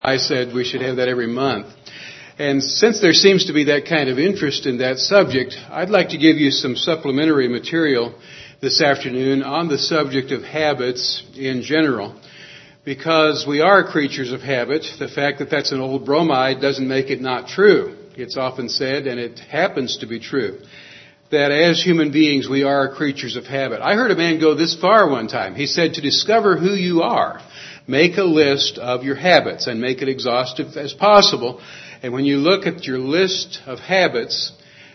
I said we should have that every month. And since there seems to be that kind of interest in that subject, I'd like to give you some supplementary material this afternoon on the subject of habits in general. Because we are creatures of habit, the fact that that's an old bromide doesn't make it not true. It's often said, and it happens to be true, that as human beings we are creatures of habit. I heard a man go this far one time. He said, to discover who you are, make a list of your habits and make it exhaustive as possible. And when you look at your list of habits,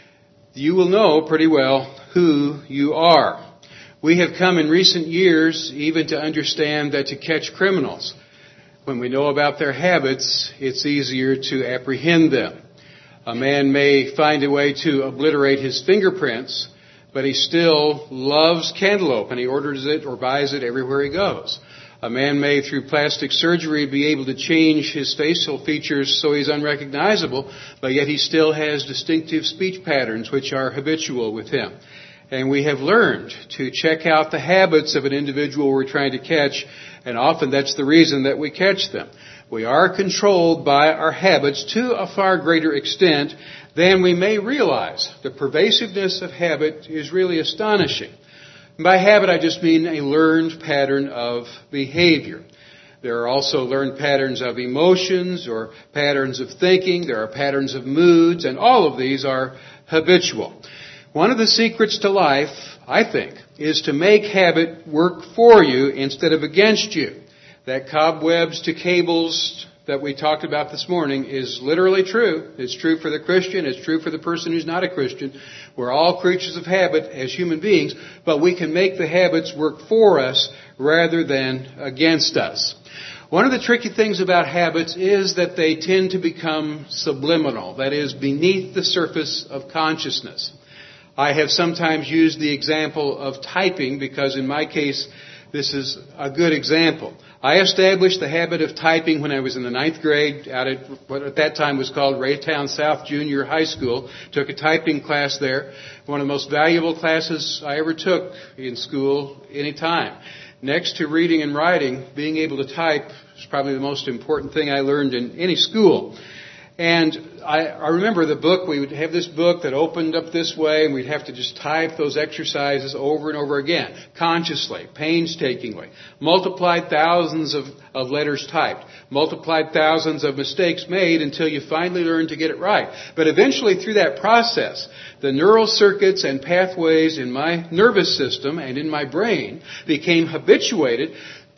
you will know pretty well who you are. We have come in recent years even to understand that to catch criminals, when we know about their habits, it's easier to apprehend them. A man may find a way to obliterate his fingerprints, but he still loves cantaloupe and he orders it or buys it everywhere he goes. A man may, through plastic surgery, be able to change his facial features so he's unrecognizable, but yet he still has distinctive speech patterns which are habitual with him. And we have learned to check out the habits of an individual we're trying to catch, and often that's the reason that we catch them. We are controlled by our habits to a far greater extent than we may realize. The pervasiveness of habit is really astonishing. By habit, I just mean a learned pattern of behavior. There are also learned patterns of emotions or patterns of thinking. There are patterns of moods, and all of these are habitual. One of the secrets to life, I think, is to make habit work for you instead of against you. That cobwebs to cables that we talked about this morning is literally true. It's true for the Christian. It's true for the person who's not a Christian. We're all creatures of habit as human beings, but we can make the habits work for us rather than against us. One of the tricky things about habits is that they tend to become subliminal, that is, beneath the surface of consciousness. I have sometimes used the example of typing because in my case, this is a good example. I established the habit of typing when I was in the 9th grade out at what at that time was called Raytown South Junior High School. Took a typing class there. One of the most valuable classes I ever took in school any time. Next to reading and writing, being able to type is probably the most important thing I learned in any school. And I remember the book, we would have this book that opened up this way and we'd have to just type those exercises over and over again, consciously, painstakingly. Multiplied thousands of letters typed, multiplied thousands of mistakes made until you finally learn to get it right. But eventually through that process, the neural circuits and pathways in my nervous system and in my brain became habituated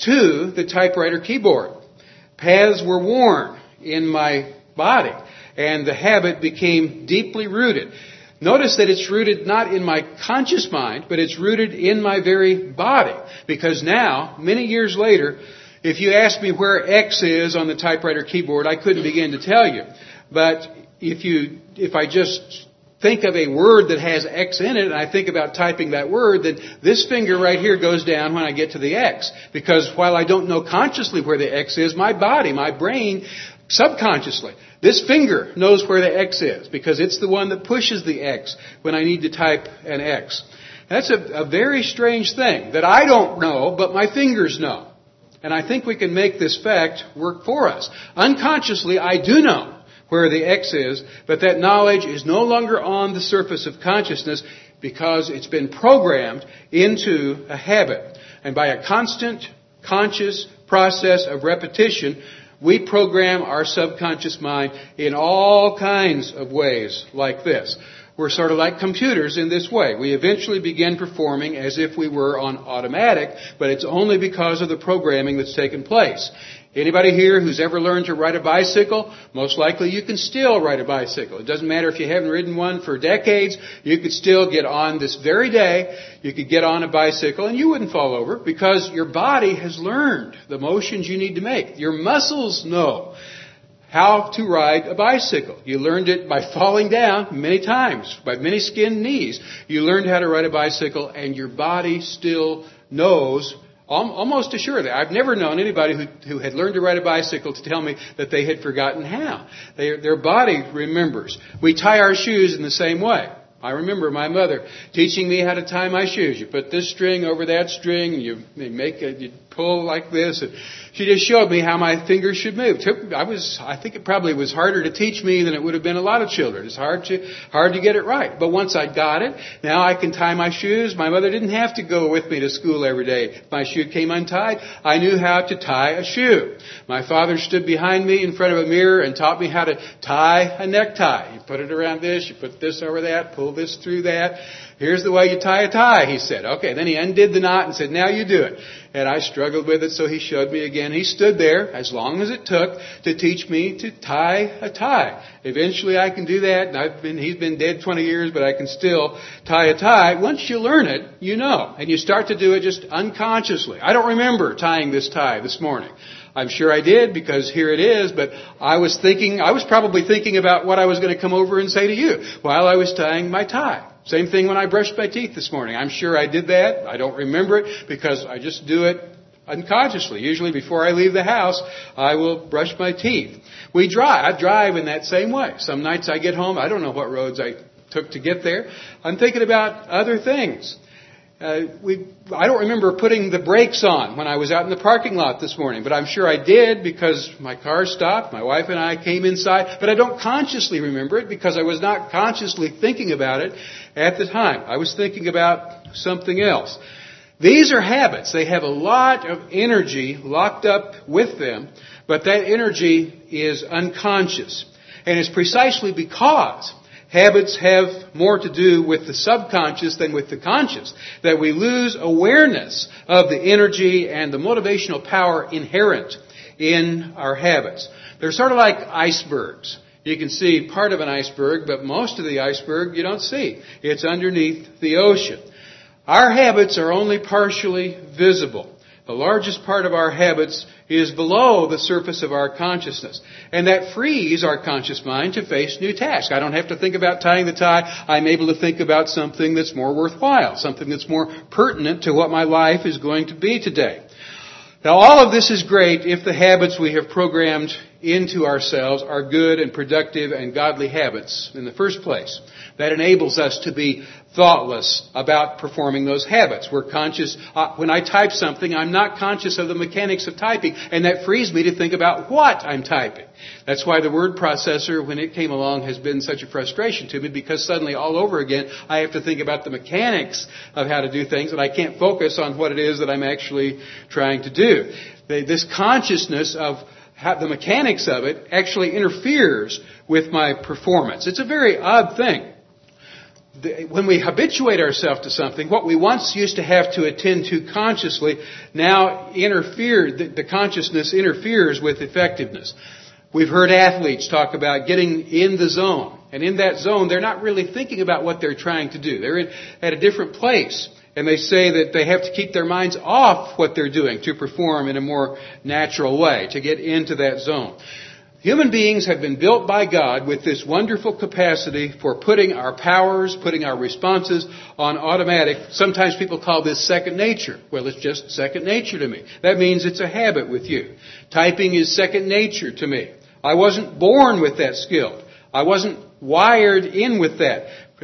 to the typewriter keyboard. Paths were worn in my body, and the habit became deeply rooted. Notice that it's rooted not in my conscious mind, but it's rooted in my very body. Because now, many years later, if you ask me where X is on the typewriter keyboard, I couldn't begin to tell you. But if I just think of a word that has X in it, and I think about typing that word, then this finger right here goes down when I get to the X. Because while I don't know consciously where the X is, my body, my brain, subconsciously, this finger knows where the X is because it's the one that pushes the X when I need to type an X. That's a very strange thing that I don't know, but my fingers know. And I think we can make this fact work for us. Unconsciously, I do know where the X is, but that knowledge is no longer on the surface of consciousness because it's been programmed into a habit. And by a constant, conscious process of repetition, we program our subconscious mind in all kinds of ways like this. We're sort of like computers in this way. We eventually begin performing as if we were on automatic, but it's only because of the programming that's taken place. Anybody here who's ever learned to ride a bicycle? Most likely you can still ride a bicycle. It doesn't matter if you haven't ridden one for decades. You could still get on this very day. You could get on a bicycle and you wouldn't fall over because your body has learned the motions you need to make. Your muscles know how to ride a bicycle. You learned it by falling down many times, by many skinned knees. You learned how to ride a bicycle and your body still knows. Almost assuredly. I've never known anybody who had learned to ride a bicycle to tell me that they had forgotten how. Their body remembers. We tie our shoes in the same way. I remember my mother teaching me how to tie my shoes. You put this string over that string, and you pull like this. And she just showed me how my fingers should move. I think it probably was harder to teach me than it would have been a lot of children. It's hard to get it right. But once I got it, now I can tie my shoes. My mother didn't have to go with me to school every day. If my shoe came untied, I knew how to tie a shoe. My father stood behind me in front of a mirror and taught me how to tie a necktie. You put it around this, you put this over that, pull this through that. Here's the way you tie a tie, he said. Okay, then he undid the knot and said, now you do it. And I struggled with it, so he showed me again. He stood there as long as it took to teach me to tie a tie. Eventually I can do that, and he's been dead 20 years, but I can still tie a tie. Once you learn it, you know, and you start to do it just unconsciously. I don't remember tying this tie this morning. I'm sure I did, because here it is, but I was probably thinking about what I was going to come over and say to you while I was tying my tie. Same thing when I brushed my teeth this morning. I'm sure I did that. I don't remember it because I just do it unconsciously. Usually before I leave the house, I will brush my teeth. I drive in that same way. Some nights I get home, I don't know what roads I took to get there. I'm thinking about other things. I don't remember putting the brakes on when I was out in the parking lot this morning, but I'm sure I did because my car stopped. My wife and I came inside, but I don't consciously remember it because I was not consciously thinking about it at the time. I was thinking about something else. These are habits. They have a lot of energy locked up with them, but that energy is unconscious. And it's precisely because habits have more to do with the subconscious than with the conscious, that we lose awareness of the energy and the motivational power inherent in our habits. They're sort of like icebergs. You can see part of an iceberg, but most of the iceberg you don't see. It's underneath the ocean. Our habits are only partially visible. The largest part of our habits is below the surface of our consciousness. And that frees our conscious mind to face new tasks. I don't have to think about tying the tie. I'm able to think about something that's more worthwhile, something that's more pertinent to what my life is going to be today. Now, all of this is great if the habits we have programmed into ourselves are good and productive and godly habits in the first place. That enables us to be thoughtless about performing those habits. We're conscious. When I type something, I'm not conscious of the mechanics of typing, and that frees me to think about what I'm typing. That's why the word processor, when it came along, has been such a frustration to me, because suddenly all over again, I have to think about the mechanics of how to do things, and I can't focus on what it is that I'm actually trying to do. This consciousness of how the mechanics of it actually interferes with my performance. It's a very odd thing. When we habituate ourselves to something, what we once used to have to attend to consciously now the consciousness interferes with effectiveness. We've heard athletes talk about getting in the zone. And in that zone, they're not really thinking about what they're trying to do. They're at a different place. And they say that they have to keep their minds off what they're doing to perform in a more natural way, to get into that zone. Human beings have been built by God with this wonderful capacity for putting our powers, putting our responses on automatic. Sometimes people call this second nature. Well, it's just second nature to me. That means it's a habit with you. Typing is second nature to me. I wasn't born with that skill. I wasn't wired in with that,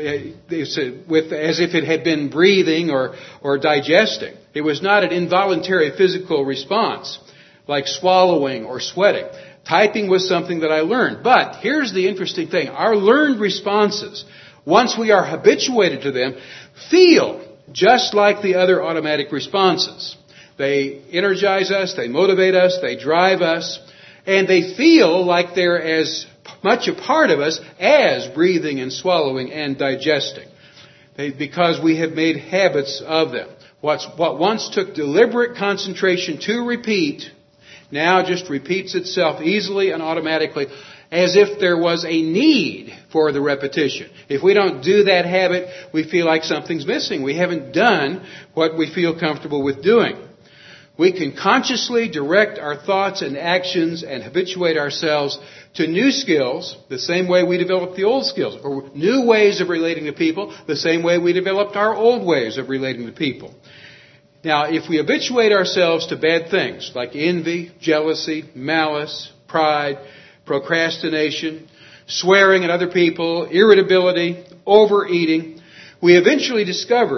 as if it had been breathing or digesting. It was not an involuntary physical response, like swallowing or sweating. Typing was something that I learned. But here's the interesting thing. Our learned responses, once we are habituated to them, feel just like the other automatic responses. They energize us, they motivate us, they drive us, and they feel like they're as much a part of us as breathing and swallowing and digesting, because we have made habits of them. What once took deliberate concentration to repeat now just repeats itself easily and automatically, as if there was a need for the repetition. If we don't do that habit, we feel like something's missing. We haven't done what we feel comfortable with doing. We can consciously direct our thoughts and actions and habituate ourselves to new skills the same way we developed the old skills, or new ways of relating to people the same way we developed our old ways of relating to people. Now, if we habituate ourselves to bad things like envy, jealousy, malice, pride, procrastination, swearing at other people, irritability, overeating, we eventually discover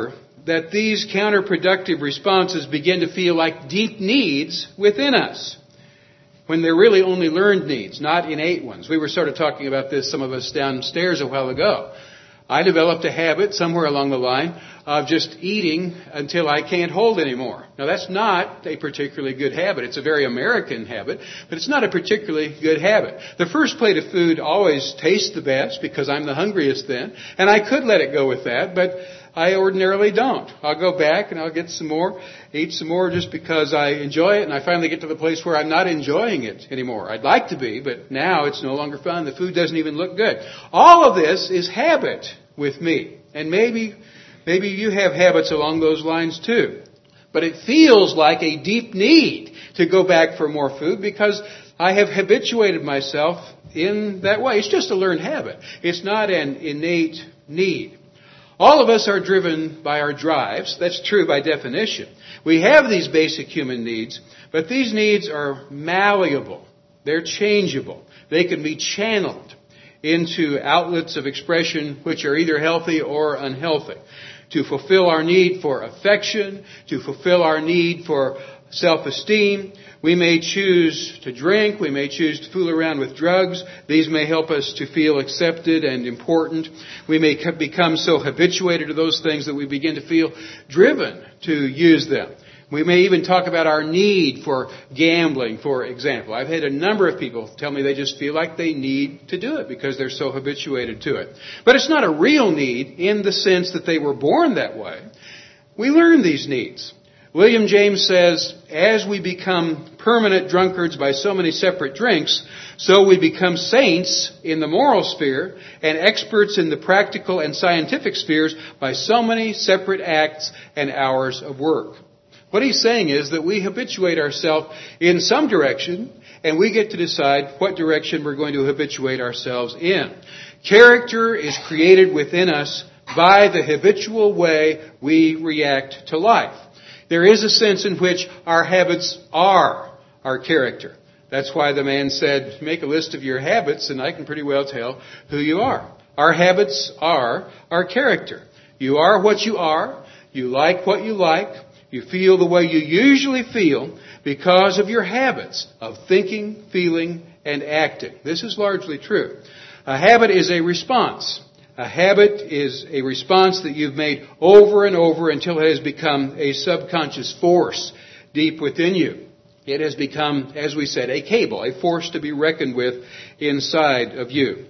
that these counterproductive responses begin to feel like deep needs within us, when they're really only learned needs, not innate ones. We were sort of talking about this, some of us downstairs a while ago. I developed a habit somewhere along the line of just eating until I can't hold anymore. Now that's not a particularly good habit. It's a very American habit, but it's not a particularly good habit. The first plate of food always tastes the best because I'm the hungriest then, and I could let it go with that, but I ordinarily don't. I'll go back and I'll get some more, eat some more just because I enjoy it, and I finally get to the place where I'm not enjoying it anymore. I'd like to be, but now it's no longer fun. The food doesn't even look good. All of this is habit with me. And maybe you have habits along those lines too. But it feels like a deep need to go back for more food because I have habituated myself in that way. It's just a learned habit. It's not an innate need. All of us are driven by our drives. That's true by definition. We have these basic human needs, but these needs are malleable. They're changeable. They can be channeled into outlets of expression which are either healthy or unhealthy. To fulfill our need for affection, to fulfill our need for self-esteem, we may choose to drink, we may choose to fool around with drugs. These may help us to feel accepted and important. We may become so habituated to those things that we begin to feel driven to use them. We may even talk about our need for gambling, for example. I've had a number of people tell me they just feel like they need to do it because they're so habituated to it. But it's not a real need in the sense that they were born that way. We learn these needs. William James says, as we become permanent drunkards by so many separate drinks, so we become saints in the moral sphere and experts in the practical and scientific spheres by so many separate acts and hours of work. What he's saying is that we habituate ourselves in some direction, and we get to decide what direction we're going to habituate ourselves in. Character is created within us by the habitual way we react to life. There is a sense in which our habits are our character. That's why the man said, make a list of your habits, and I can pretty well tell who you are. Our habits are our character. You are what you are. You like what you like. You feel the way you usually feel because of your habits of thinking, feeling, and acting. This is largely true. A habit is a response. A habit is a response that you've made over and over until it has become a subconscious force deep within you. It has become, as we said, a cable, a force to be reckoned with inside of you.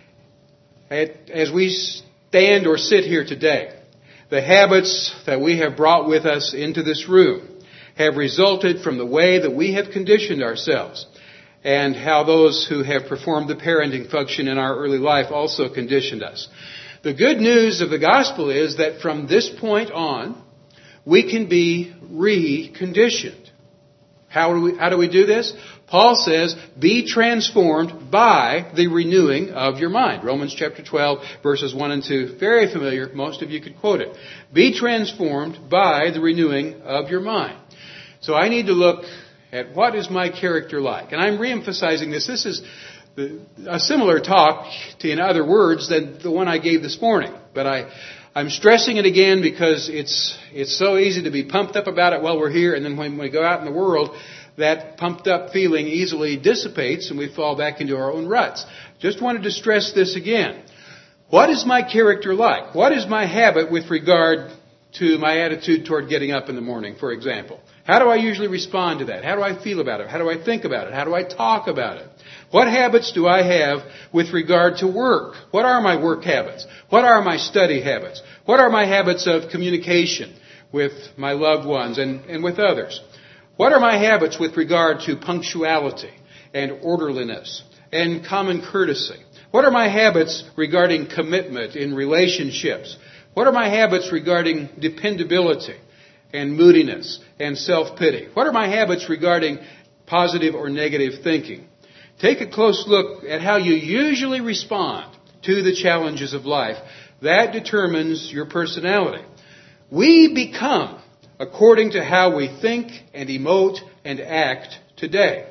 As we stand or sit here today, the habits that we have brought with us into this room have resulted from the way that we have conditioned ourselves and how those who have performed the parenting function in our early life also conditioned us. The good news of the gospel is that from this point on, we can be reconditioned. How do we do this? Paul says, be transformed by the renewing of your mind. Romans chapter 12, verses 1 and 2. Very familiar. Most of you could quote it. Be transformed by the renewing of your mind. So I need to look at what is my character like. And I'm reemphasizing this. This is a similar talk, in other words, than the one I gave this morning. But I'm stressing it again because it's so easy to be pumped up about it while we're here, and then when we go out in the world, that pumped up feeling easily dissipates and we fall back into our own ruts. Just wanted to stress this again. What is my character like? What is my habit with regard to my attitude toward getting up in the morning, for example? How do I usually respond to that? How do I feel about it? How do I think about it? How do I talk about it? What habits do I have with regard to work? What are my work habits? What are my study habits? What are my habits of communication with my loved ones and with others? What are my habits with regard to punctuality and orderliness and common courtesy? What are my habits regarding commitment in relationships? What are my habits regarding dependability and moodiness and self-pity? What are my habits regarding positive or negative thinking? Take a close look at how you usually respond to the challenges of life. That determines your personality. We become according to how we think and emote and act today.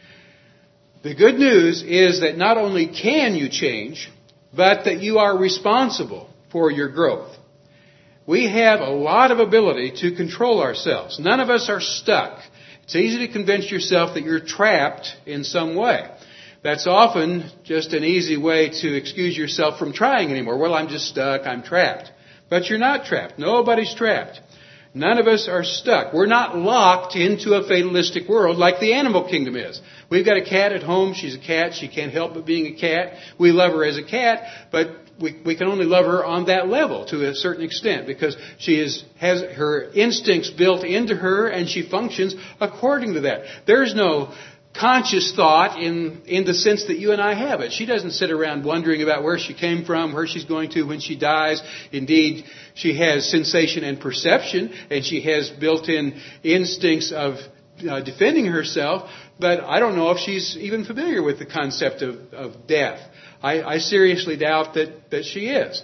The good news is that not only can you change, but that you are responsible for your growth. we have a lot of ability to control ourselves. None of us are stuck. It's easy to convince yourself that you're trapped in some way. That's often just an easy way to excuse yourself from trying anymore. Well, I'm just stuck. I'm trapped. But you're not trapped. Nobody's trapped. None of us are stuck. We're not locked into a fatalistic world like the animal kingdom is. We've got a cat at home. She's a cat. She can't help but being a cat. We love her as a cat, but we can only love her on that level to a certain extent because she has her instincts built into her and she functions according to that. There's no conscious thought in the sense that you and I have it. She doesn't sit around wondering about where she came from, where she's going to when she dies. Indeed, she has sensation and perception, and she has built-in instincts of defending herself, but I don't know if she's even familiar with the concept of death. I seriously doubt that she is.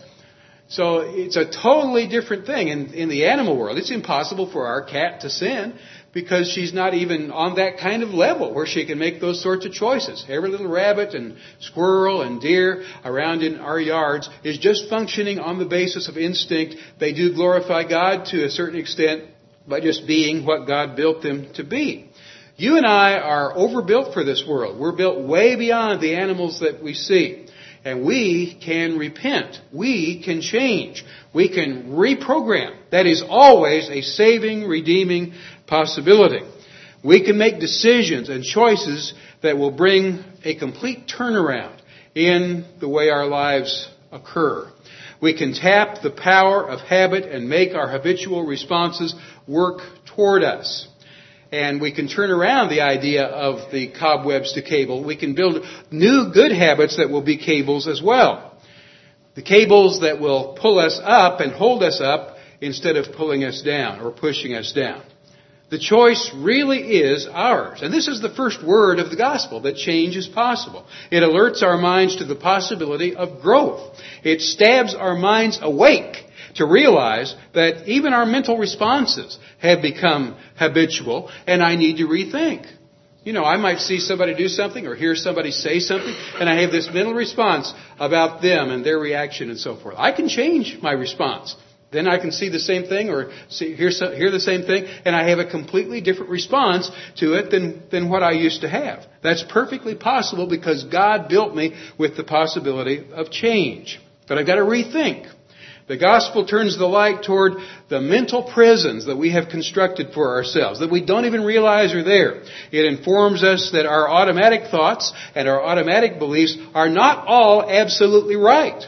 So it's a totally different thing. In the animal world, it's impossible for our cat to sin because she's not even on that kind of level where she can make those sorts of choices. Every little rabbit and squirrel and deer around in our yards is just functioning on the basis of instinct. They do glorify God to a certain extent by just being what God built them to be. You and I are overbuilt for this world. We're built way beyond the animals that we see. And we can repent. We can change. We can reprogram. That is always a saving, redeeming possibility. We can make decisions and choices that will bring a complete turnaround in the way our lives occur. We can tap the power of habit and make our habitual responses work toward us. And we can turn around the idea of the cobwebs to cable. We can build new good habits that will be cables as well. The cables that will pull us up and hold us up instead of pulling us down or pushing us down. The choice really is ours. And this is the first word of the gospel, that change is possible. It alerts our minds to the possibility of growth. It stabs our minds awake to realize that even our mental responses have become habitual and I need to rethink. You know, I might see somebody do something or hear somebody say something and I have this mental response about them and their reaction and so forth. I can change my response. Then I can see the same thing or hear the same thing and I have a completely different response to it than what I used to have. That's perfectly possible because God built me with the possibility of change. But I've got to rethink. The gospel turns the light toward the mental prisons that we have constructed for ourselves, that we don't even realize are there. It informs us that our automatic thoughts and our automatic beliefs are not all absolutely right,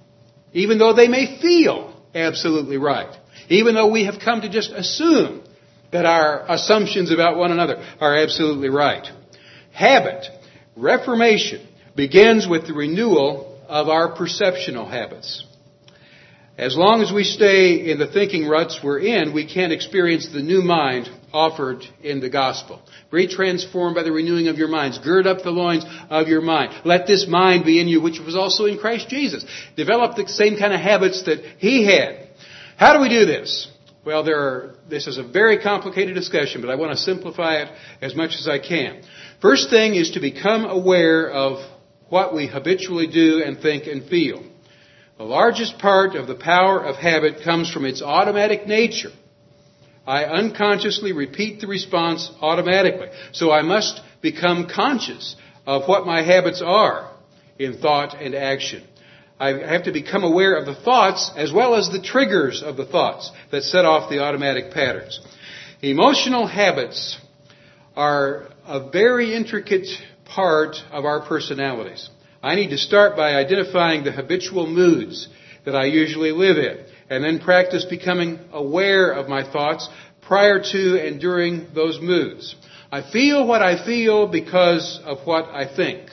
even though they may feel absolutely right, even though we have come to just assume that our assumptions about one another are absolutely right. Habit, reformation, begins with the renewal of our perceptional habits. As long as we stay in the thinking ruts we're in, we can't experience the new mind offered in the gospel. Be transformed by the renewing of your minds. Gird up the loins of your mind. Let this mind be in you, which was also in Christ Jesus. Develop the same kind of habits that He had. How do we do this? Well, this is a very complicated discussion, but I want to simplify it as much as I can. First thing is to become aware of what we habitually do and think and feel. The largest part of the power of habit comes from its automatic nature. I unconsciously repeat the response automatically. So I must become conscious of what my habits are in thought and action. I have to become aware of the thoughts as well as the triggers of the thoughts that set off the automatic patterns. Emotional habits are a very intricate part of our personalities. I need to start by identifying the habitual moods that I usually live in, and then practice becoming aware of my thoughts prior to and during those moods. I feel what I feel because of what I think.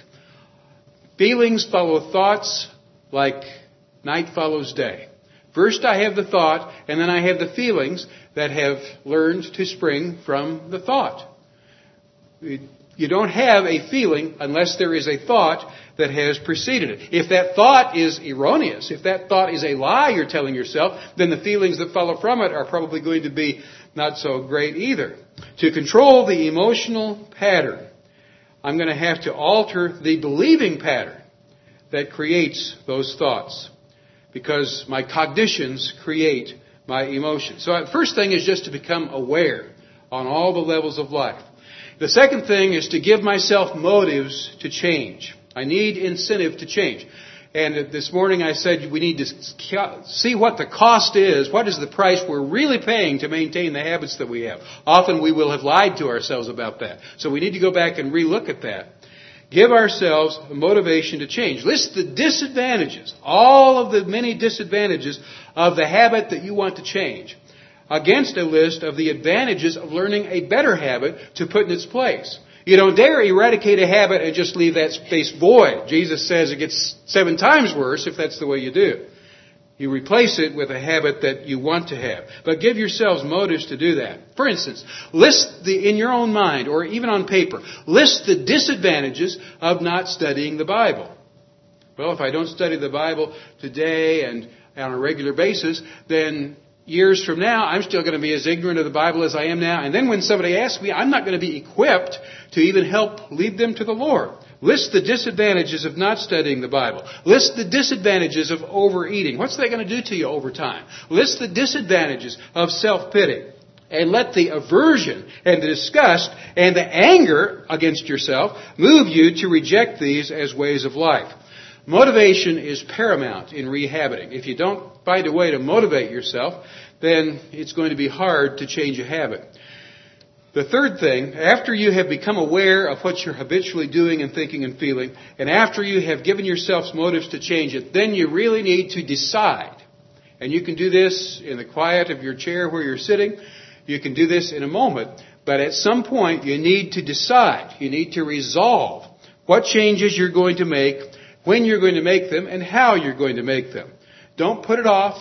Feelings follow thoughts like night follows day. First I have the thought, and then I have the feelings that have learned to spring from the thought. You don't have a feeling unless there is a thought that has preceded it. If that thought is erroneous, if that thought is a lie you're telling yourself, then the feelings that follow from it are probably going to be not so great either. To control the emotional pattern, I'm going to have to alter the believing pattern that creates those thoughts, because my cognitions create my emotions. So the first thing is just to become aware on all the levels of life. The second thing is to give myself motives to change. I need incentive to change. And this morning I said we need to see what the cost is. What is the price we're really paying to maintain the habits that we have? Often we will have lied to ourselves about that. So we need to go back and relook at that. Give ourselves a motivation to change. List the disadvantages, all of the many disadvantages of the habit that you want to change, against a list of the advantages of learning a better habit to put in its place. You don't dare eradicate a habit and just leave that space void. Jesus says it gets 7 times worse if that's the way you do. You replace it with a habit that you want to have. But give yourselves motives to do that. For instance, list in your own mind or even on paper, list the disadvantages of not studying the Bible. Well, if I don't study the Bible today and on a regular basis, then years from now, I'm still going to be as ignorant of the Bible as I am now. And then when somebody asks me, I'm not going to be equipped to even help lead them to the Lord. List the disadvantages of not studying the Bible. List the disadvantages of overeating. What's that going to do to you over time? List the disadvantages of self-pity. And let the aversion and the disgust and the anger against yourself move you to reject these as ways of life. Motivation is paramount in rehabiting. If you don't find a way to motivate yourself, then it's going to be hard to change a habit. The third thing, after you have become aware of what you're habitually doing and thinking and feeling, and after you have given yourselves motives to change it, then you really need to decide. And you can do this in the quiet of your chair where you're sitting. You can do this in a moment. But at some point, you need to decide. You need to resolve what changes you're going to make, when you're going to make them, and how you're going to make them. Don't put it off.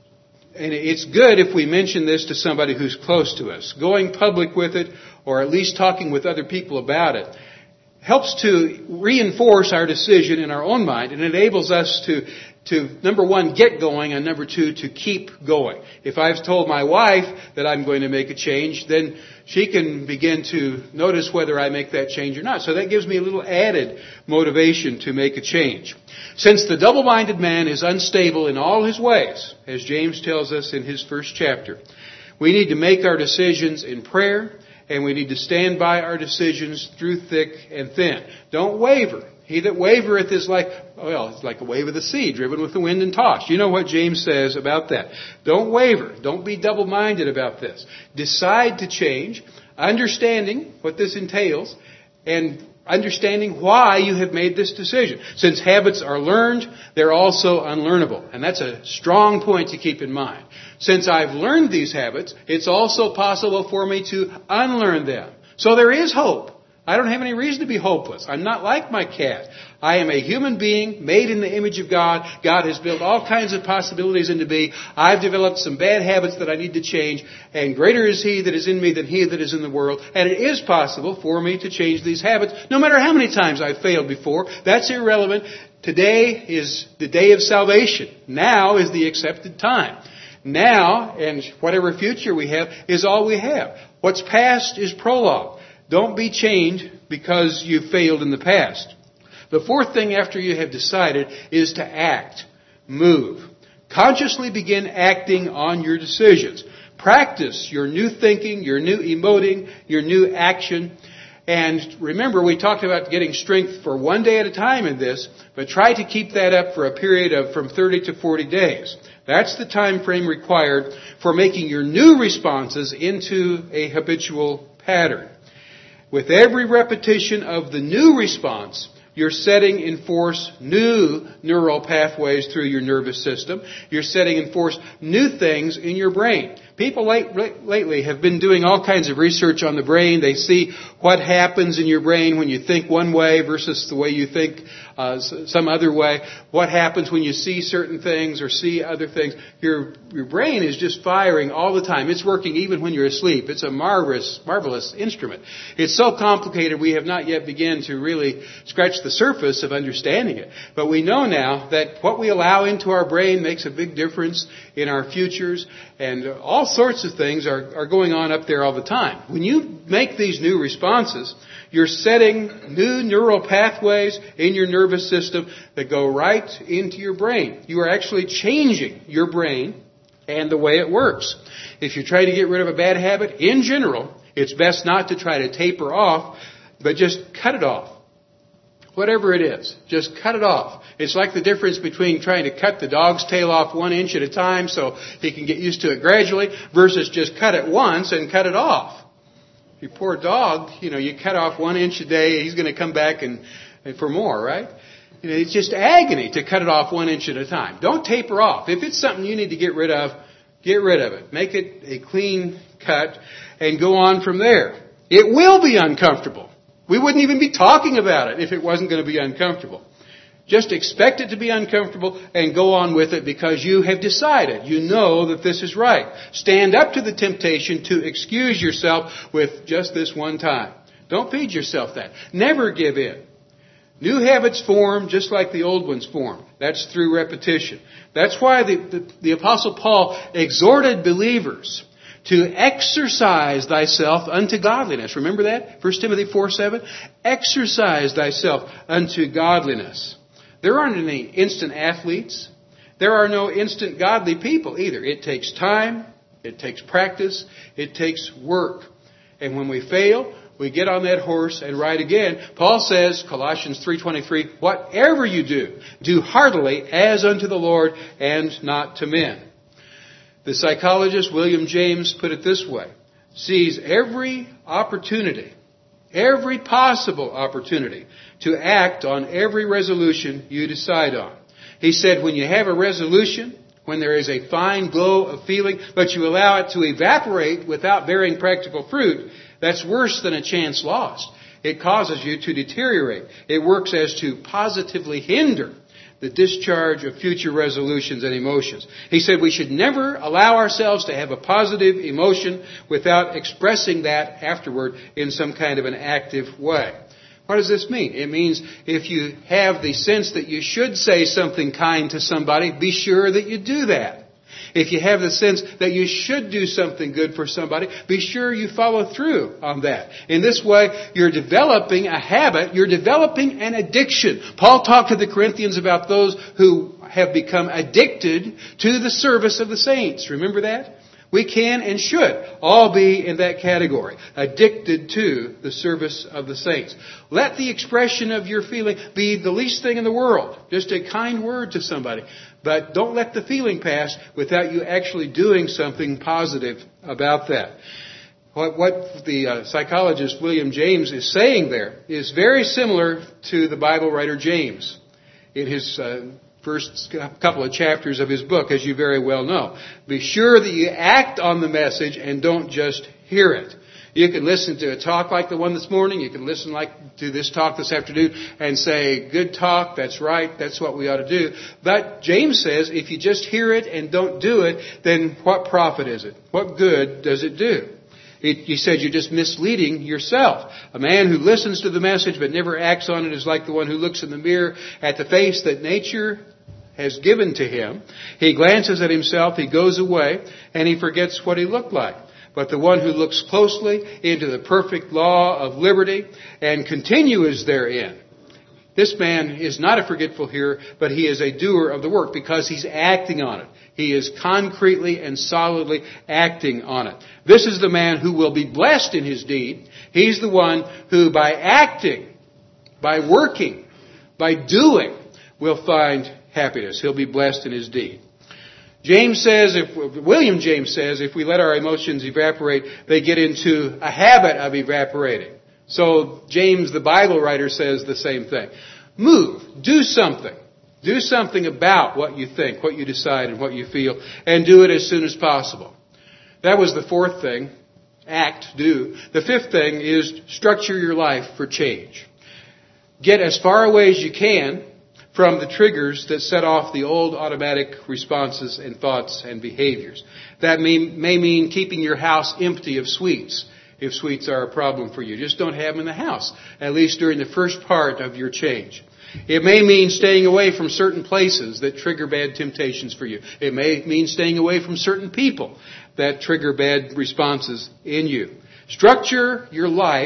And it's good if we mention this to somebody who's close to us. Going public with it, or at least talking with other people about it, helps to reinforce our decision in our own mind and enables us to number one, get going, and number two, to keep going. If I've told my wife that I'm going to make a change, then she can begin to notice whether I make that change or not. So that gives me a little added motivation to make a change. Since the double-minded man is unstable in all his ways, as James tells us in his first chapter, we need to make our decisions in prayer, and we need to stand by our decisions through thick and thin. Don't waver. He that wavereth is it's like a wave of the sea, driven with the wind and tossed. You know what James says about that. Don't waver. Don't be double-minded about this. Decide to change, understanding what this entails, and understanding why you have made this decision. Since habits are learned, they're also unlearnable. And that's a strong point to keep in mind. Since I've learned these habits, it's also possible for me to unlearn them. So there is hope. I don't have any reason to be hopeless. I'm not like my cat. I am a human being made in the image of God. God has built all kinds of possibilities into me. I've developed some bad habits that I need to change. And greater is He that is in me than he that is in the world. And it is possible for me to change these habits, no matter how many times I've failed before. That's irrelevant. Today is the day of salvation. Now is the accepted time. Now, and whatever future we have, is all we have. What's past is prologue. Don't be chained because you failed in the past. The fourth thing after you have decided is to act. Move. Consciously begin acting on your decisions. Practice your new thinking, your new emoting, your new action. And remember, we talked about getting strength for one day at a time in this, but try to keep that up for a period of from 30 to 40 days. That's the time frame required for making your new responses into a habitual pattern. With every repetition of the new response, you're setting in force new neural pathways through your nervous system. You're setting in force new things in your brain. People lately have been doing all kinds of research on the brain. They see what happens in your brain when you think one way versus the way you think some other way. What happens when you see certain things or see other things. Your brain is just firing all the time. It's working even when you're asleep. It's a marvelous instrument. It's so complicated we have not yet begun to really scratch the surface of understanding it. But we know now that what we allow into our brain makes a big difference in our futures, and all sorts of things are going on up there all the time. When you make these new responses, you're setting new neural pathways in your nervous system that go right into your brain. You are actually changing your brain and the way it works. If you're trying to get rid of a bad habit, in general, it's best not to try to taper off, but just cut it off. Whatever it is, just cut it off. It's like the difference between trying to cut the dog's tail off 1 inch at a time so he can get used to it gradually versus just cut it once and cut it off. Your poor dog, you cut off 1 inch a day, he's going to come back and for more, right? It's just agony to cut it off 1 inch at a time. Don't taper off. If it's something you need to get rid of it. Make it a clean cut and go on from there. It will be uncomfortable. We wouldn't even be talking about it if it wasn't going to be uncomfortable. Just expect it to be uncomfortable and go on with it because you have decided. You know that this is right. Stand up to the temptation to excuse yourself with just this one time. Don't feed yourself that. Never give in. New habits form just like the old ones form. That's through repetition. That's why the Apostle Paul exhorted believers to exercise thyself unto godliness. Remember that? 1 Timothy 4:7. Exercise thyself unto godliness. There aren't any instant athletes. There are no instant godly people either. It takes time. It takes practice. It takes work. And when we fail, we get on that horse and ride again. Paul says, Colossians 3:23, whatever you do, do heartily as unto the Lord and not to men. The psychologist William James put it this way, sees every opportunity, every possible opportunity to act on every resolution you decide on. He said when you have a resolution, when there is a fine glow of feeling, but you allow it to evaporate without bearing practical fruit, that's worse than a chance lost. It causes you to deteriorate. It works as to positively hinder the discharge of future resolutions and emotions. He said we should never allow ourselves to have a positive emotion without expressing that afterward in some kind of an active way. What does this mean? It means if you have the sense that you should say something kind to somebody, be sure that you do that. If you have the sense that you should do something good for somebody, be sure you follow through on that. In this way, you're developing a habit, you're developing an addiction. Paul talked to the Corinthians about those who have become addicted to the service of the saints. Remember that? We can and should all be in that category, addicted to the service of the saints. Let the expression of your feeling be the least thing in the world, just a kind word to somebody. But don't let the feeling pass without you actually doing something positive about that. What the psychologist William James is saying there is very similar to the Bible writer James in his first couple of chapters of his book, as you very well know. Be sure that you act on the message and don't just hear it. You can listen to a talk like the one this morning. You can listen to this talk this afternoon and say, good talk, that's right, that's what we ought to do. But James says, if you just hear it and don't do it, then what profit is it? What good does it do? He said you're just misleading yourself. A man who listens to the message but never acts on it is like the one who looks in the mirror at the face that nature has given to him. He glances at himself, he goes away, and he forgets what he looked like. But the one who looks closely into the perfect law of liberty and continues therein, this man is not a forgetful hearer, but he is a doer of the work because he's acting on it. He is concretely and solidly acting on it. This is the man who will be blessed in his deed. He's the one who by acting, by working, by doing, will find happiness. He'll be blessed in his deed. William James says, if we let our emotions evaporate, they get into a habit of evaporating. So James, the Bible writer, says the same thing. Move. Do something. Do something about what you think, what you decide, and what you feel, and do it as soon as possible. That was the fourth thing. Act, do. The fifth thing is structure your life for change. Get as far away as you can from the triggers that set off the old automatic responses and thoughts and behaviors. That may mean keeping your house empty of sweets, if sweets are a problem for you. Just don't have them in the house, at least during the first part of your change. It may mean staying away from certain places that trigger bad temptations for you. It may mean staying away from certain people that trigger bad responses in you. Structure your life for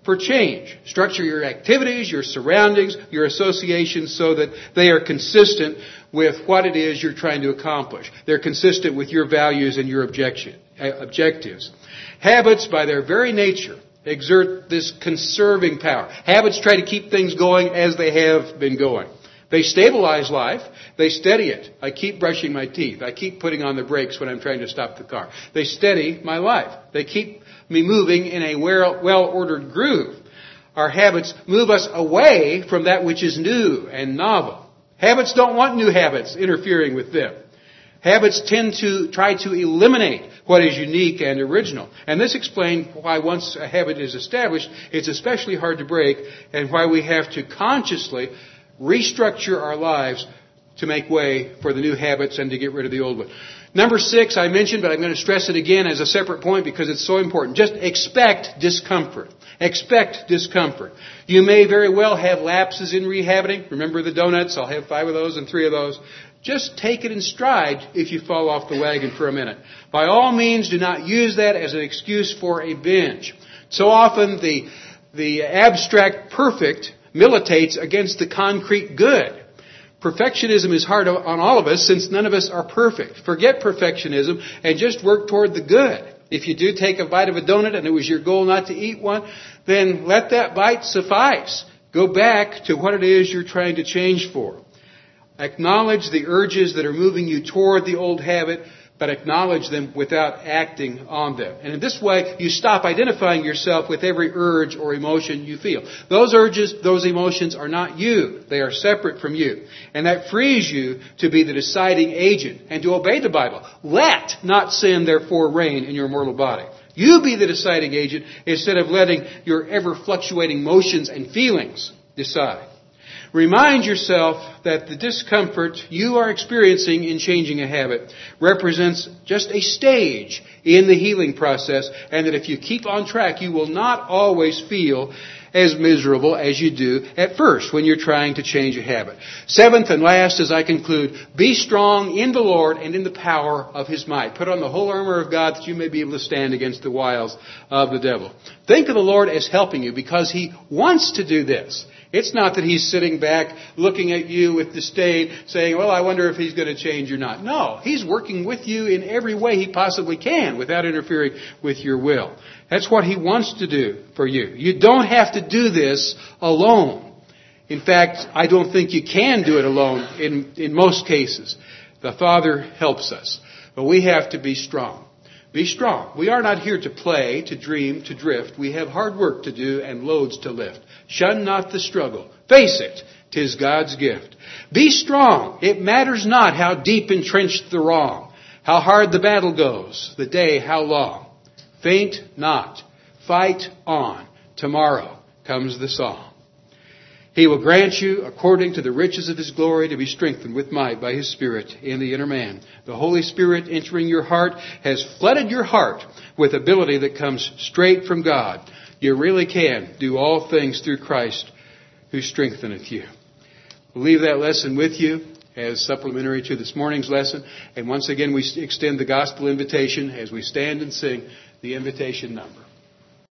for change. Structure your activities, your surroundings, your associations so that they are consistent with what it is you're trying to accomplish. They're consistent with your values and your objectives. Habits, by their very nature, exert this conserving power. Habits try to keep things going as they have been going. They stabilize life. They steady it. I keep brushing my teeth. I keep putting on the brakes when I'm trying to stop the car. They steady my life. They keep me moving in a well-ordered groove. Our habits move us away from that which is new and novel. Habits don't want new habits interfering with them. Habits tend to try to eliminate what is unique and original. And this explains why once a habit is established, it's especially hard to break, and why we have to consciously restructure our lives to make way for the new habits and to get rid of the old one. Number 6, I mentioned, but I'm going to stress it again as a separate point because it's so important. Just expect discomfort. Expect discomfort. You may very well have lapses in rehabiting. Remember the donuts? I'll have 5 of those and 3 of those. Just take it in stride if you fall off the wagon for a minute. By all means, do not use that as an excuse for a binge. So often the abstract perfect militates against the concrete good. Perfectionism is hard on all of us since none of us are perfect. Forget perfectionism and just work toward the good. If you do take a bite of a donut and it was your goal not to eat one, then let that bite suffice. Go back to what it is you're trying to change for. Acknowledge the urges that are moving you toward the old habit, but acknowledge them without acting on them. And in this way, you stop identifying yourself with every urge or emotion you feel. Those urges, those emotions are not you. They are separate from you. And that frees you to be the deciding agent and to obey the Bible. Let not sin therefore reign in your mortal body. You be the deciding agent instead of letting your ever-fluctuating motions and feelings decide. Remind yourself that the discomfort you are experiencing in changing a habit represents just a stage in the healing process, and that if you keep on track, you will not always feel as miserable as you do at first when you're trying to change a habit. 7th and last, as I conclude, be strong in the Lord and in the power of His might. Put on the whole armor of God that you may be able to stand against the wiles of the devil. Think of the Lord as helping you because He wants to do this. It's not that He's sitting back looking at you with disdain saying, well, I wonder if He's going to change or not. No, He's working with you in every way He possibly can without interfering with your will. That's what He wants to do for you. You don't have to do this alone. In fact, I don't think you can do it alone in most cases. The Father helps us. But we have to be strong. Be strong. We are not here to play, to dream, to drift. We have hard work to do and loads to lift. Shun not the struggle. Face it. 'Tis God's gift. Be strong. It matters not how deep entrenched the wrong, how hard the battle goes, the day how long. Faint not. Fight on. Tomorrow comes the song. He will grant you, according to the riches of His glory, to be strengthened with might by His Spirit in the inner man. The Holy Spirit entering your heart has flooded your heart with ability that comes straight from God. You really can do all things through Christ who strengtheneth you. We'll leave that lesson with you as supplementary to this morning's lesson. And once again, we extend the gospel invitation as we stand and sing the invitation number.